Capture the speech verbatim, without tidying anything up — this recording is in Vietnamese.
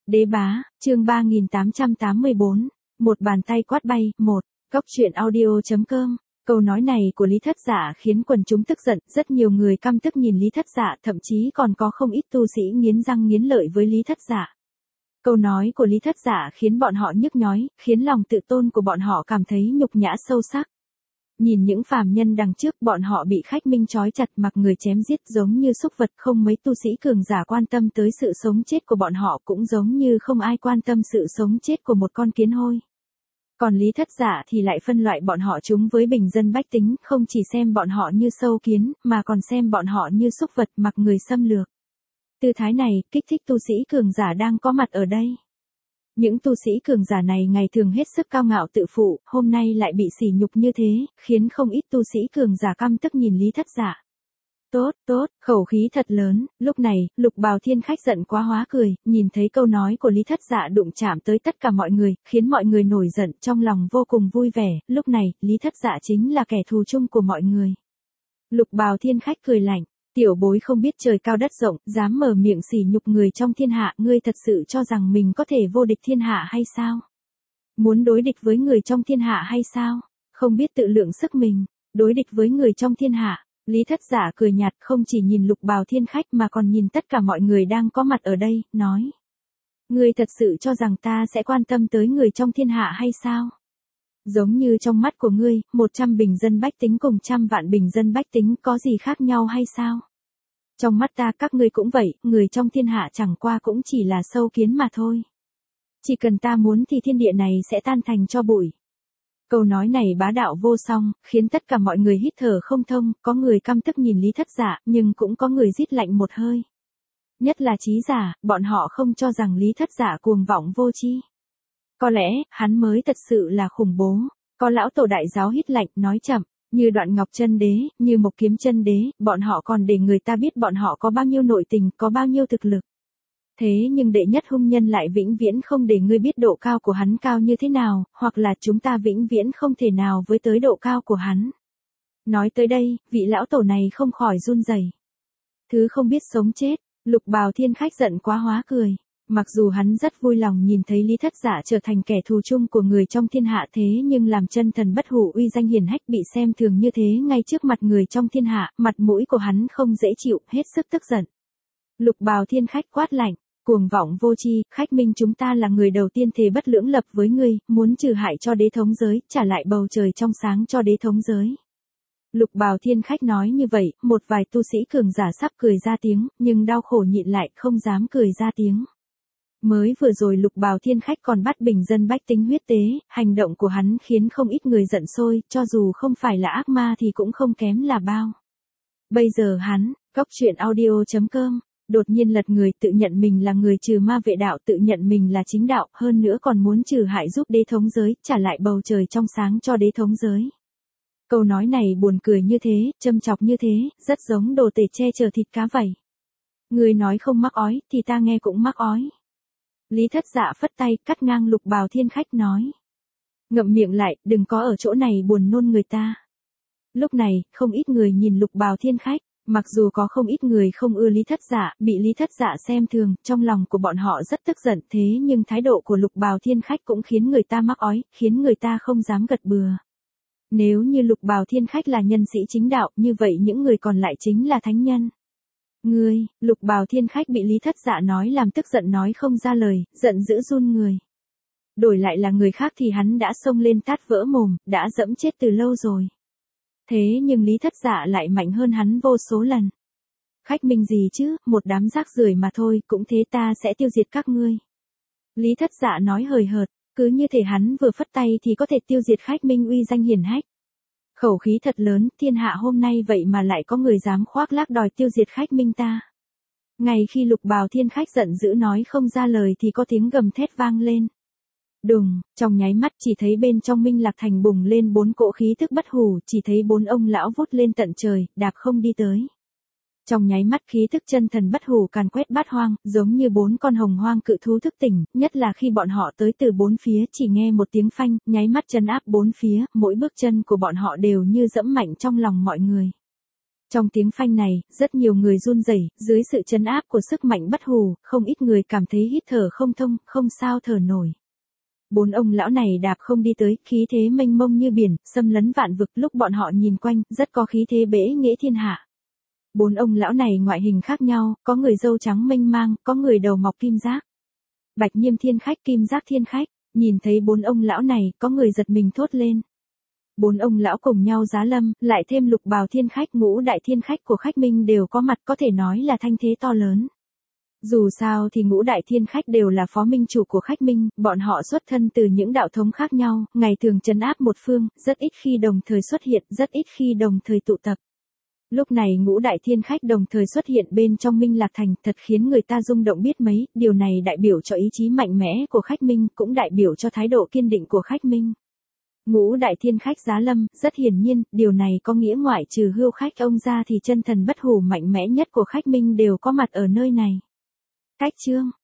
Đế bá, chương ba nghìn tám trăm tám mươi bốn, một bàn tay quát bay, một, Cóc truyện audio.com. Câu nói này của Lý Thất Dạ khiến quần chúng tức giận, rất nhiều người căm tức nhìn Lý Thất Dạ, thậm chí còn có không ít tu sĩ nghiến răng nghiến lợi với Lý Thất Dạ. Câu nói của Lý Thất Dạ khiến bọn họ nhức nhói, khiến lòng tự tôn của bọn họ cảm thấy nhục nhã sâu sắc. Nhìn những phàm nhân đằng trước, bọn họ bị khách minh trói chặt mặc người chém giết giống như súc vật, không mấy tu sĩ cường giả quan tâm tới sự sống chết của bọn họ, cũng giống như không ai quan tâm sự sống chết của một con kiến hôi. Còn Lý Thất Dạ thì lại phân loại bọn họ chúng với bình dân bách tính, không chỉ xem bọn họ như sâu kiến, mà còn xem bọn họ như súc vật mặc người xâm lược. Tư thái này kích thích tu sĩ cường giả đang có mặt ở đây. Những tu sĩ cường giả này ngày thường hết sức cao ngạo tự phụ, hôm nay lại bị sỉ nhục như thế, khiến không ít tu sĩ cường giả căm tức nhìn Lý Thất Dạ. Tốt, tốt, khẩu khí thật lớn. Lúc này, Lục Bào Thiên Khách giận quá hóa cười, nhìn thấy câu nói của Lý Thất Dạ đụng chạm tới tất cả mọi người, khiến mọi người nổi giận, trong lòng vô cùng vui vẻ. Lúc này, Lý Thất Dạ chính là kẻ thù chung của mọi người. Lục Bào Thiên Khách cười lạnh. Tiểu bối không biết trời cao đất rộng, dám mở miệng sỉ nhục người trong thiên hạ, ngươi thật sự cho rằng mình có thể vô địch thiên hạ hay sao? Muốn đối địch với người trong thiên hạ hay sao? Không biết tự lượng sức mình, đối địch với người trong thiên hạ. Lý Thất Dạ cười nhạt, không chỉ nhìn Lục Bào Thiên Khách mà còn nhìn tất cả mọi người đang có mặt ở đây, nói. Ngươi thật sự cho rằng ta sẽ quan tâm tới người trong thiên hạ hay sao? Giống như trong mắt của ngươi, một trăm bình dân bách tính cùng trăm vạn bình dân bách tính có gì khác nhau hay sao? Trong mắt ta các ngươi cũng vậy, người trong thiên hạ chẳng qua cũng chỉ là sâu kiến mà thôi. Chỉ cần ta muốn thì thiên địa này sẽ tan thành tro bụi. Câu nói này bá đạo vô song, khiến tất cả mọi người hít thở không thông, có người căm tức nhìn Lý Thất Dạ, nhưng cũng có người rít lạnh một hơi. Nhất là trí giả, bọn họ không cho rằng Lý Thất Dạ cuồng vọng vô tri. Có lẽ, hắn mới thật sự là khủng bố. Có lão tổ đại giáo hít lạnh, nói chậm, như Đoạn Ngọc Chân Đế, như Mộc Kiếm Chân Đế, bọn họ còn để người ta biết bọn họ có bao nhiêu nội tình, có bao nhiêu thực lực. Thế nhưng đệ nhất hung nhân lại vĩnh viễn không để ngươi biết độ cao của hắn cao như thế nào, hoặc là chúng ta vĩnh viễn không thể nào với tới độ cao của hắn. Nói tới đây, vị lão tổ này không khỏi run rẩy. Thứ không biết sống chết, Lục Bào Thiên Khách giận quá hóa cười. Mặc dù hắn rất vui lòng nhìn thấy Lý Thất Dạ trở thành kẻ thù chung của người trong thiên hạ, thế nhưng làm chân thần bất hủ uy danh hiển hách bị xem thường như thế ngay trước mặt người trong thiên hạ, mặt mũi của hắn không dễ chịu, hết sức tức giận. Lục Bào Thiên Khách quát lạnh, cuồng vọng vô tri, khách minh chúng ta là người đầu tiên thề bất lưỡng lập với ngươi, muốn trừ hại cho đế thống giới, trả lại bầu trời trong sáng cho đế thống giới. Lục Bào Thiên Khách nói như vậy, một vài tu sĩ cường giả sắp cười ra tiếng, nhưng đau khổ nhịn lại, không dám cười ra tiếng. Mới vừa rồi Lục Bào Thiên Khách còn bắt bình dân bách tính huyết tế, hành động của hắn khiến không ít người giận sôi, cho dù không phải là ác ma thì cũng không kém là bao. Bây giờ hắn, Cóc truyện audio.com, đột nhiên lật người, tự nhận mình là người trừ ma vệ đạo, tự nhận mình là chính đạo, hơn nữa còn muốn trừ hại giúp đế thống giới, trả lại bầu trời trong sáng cho đế thống giới. Câu nói này buồn cười như thế, châm chọc như thế, rất giống đồ tể che chở thịt cá vậy. Người nói không mắc ói, thì ta nghe cũng mắc ói. Lý Thất Dạ phất tay, cắt ngang Lục Bào Thiên Khách nói. Ngậm miệng lại, đừng có ở chỗ này buồn nôn người ta. Lúc này, không ít người nhìn Lục Bào Thiên Khách, mặc dù có không ít người không ưa Lý Thất Dạ, bị Lý Thất Dạ xem thường, trong lòng của bọn họ rất tức giận, thế nhưng thái độ của Lục Bào Thiên Khách cũng khiến người ta mắc ói, khiến người ta không dám gật bừa. Nếu như Lục Bào Thiên Khách là nhân sĩ chính đạo, như vậy những người còn lại chính là thánh nhân. Ngươi, Lục Bào Thiên Khách bị Lý Thất Dạ nói làm tức giận nói không ra lời, giận dữ run người. Đổi lại là người khác thì hắn đã xông lên tát vỡ mồm, đã dẫm chết từ lâu rồi. Thế nhưng Lý Thất Dạ lại mạnh hơn hắn vô số lần. Khách minh gì chứ, một đám rác rưởi mà thôi, cũng thế ta sẽ tiêu diệt các ngươi. Lý Thất Dạ nói hời hợt, cứ như thể hắn vừa phất tay thì có thể tiêu diệt khách minh uy danh hiển hách. Khẩu khí thật lớn, thiên hạ hôm nay vậy mà lại có người dám khoác lác đòi tiêu diệt khách minh ta. Ngay khi Lục Bào Thiên Khách giận dữ nói không ra lời thì có tiếng gầm thét vang lên. Đùng, trong nháy mắt chỉ thấy bên trong Minh Lạc Thành bùng lên bốn cỗ khí tức bất hủ, chỉ thấy bốn ông lão vút lên tận trời, đạp không đi tới. Trong nháy mắt khí tức chân thần bất hủ càn quét bát hoang, giống như bốn con hồng hoang cự thú thức tỉnh, nhất là khi bọn họ tới từ bốn phía chỉ nghe một tiếng phanh, nháy mắt trấn áp bốn phía, mỗi bước chân của bọn họ đều như dẫm mạnh trong lòng mọi người. Trong tiếng phanh này, rất nhiều người run rẩy, dưới sự trấn áp của sức mạnh bất hủ, không ít người cảm thấy hít thở không thông, không sao thở nổi. Bốn ông lão này đạp không đi tới, khí thế mênh mông như biển, xâm lấn vạn vực, lúc bọn họ nhìn quanh, rất có khí thế bẽ nghễ thiên hạ. Bốn ông lão này ngoại hình khác nhau, có người râu trắng mênh mang, có người đầu mọc kim giác. Bạch Nhiêm thiên khách, kim giác thiên khách, nhìn thấy bốn ông lão này, có người giật mình thốt lên. Bốn ông lão cùng nhau giá lâm, lại thêm lục bào thiên khách, ngũ đại thiên khách của khách minh đều có mặt, có thể nói là thanh thế to lớn. Dù sao thì ngũ đại thiên khách đều là phó minh chủ của khách minh, bọn họ xuất thân từ những đạo thống khác nhau, ngày thường trấn áp một phương, rất ít khi đồng thời xuất hiện, rất ít khi đồng thời tụ tập. Lúc này ngũ đại thiên khách đồng thời xuất hiện bên trong Minh Lạc Thành, thật khiến người ta rung động biết mấy, điều này đại biểu cho ý chí mạnh mẽ của khách minh, cũng đại biểu cho thái độ kiên định của khách minh. Ngũ đại thiên khách giá lâm, rất hiển nhiên, điều này có nghĩa ngoại trừ Hưu khách ông ra thì chân thần bất hủ mạnh mẽ nhất của khách minh đều có mặt ở nơi này. Cách chương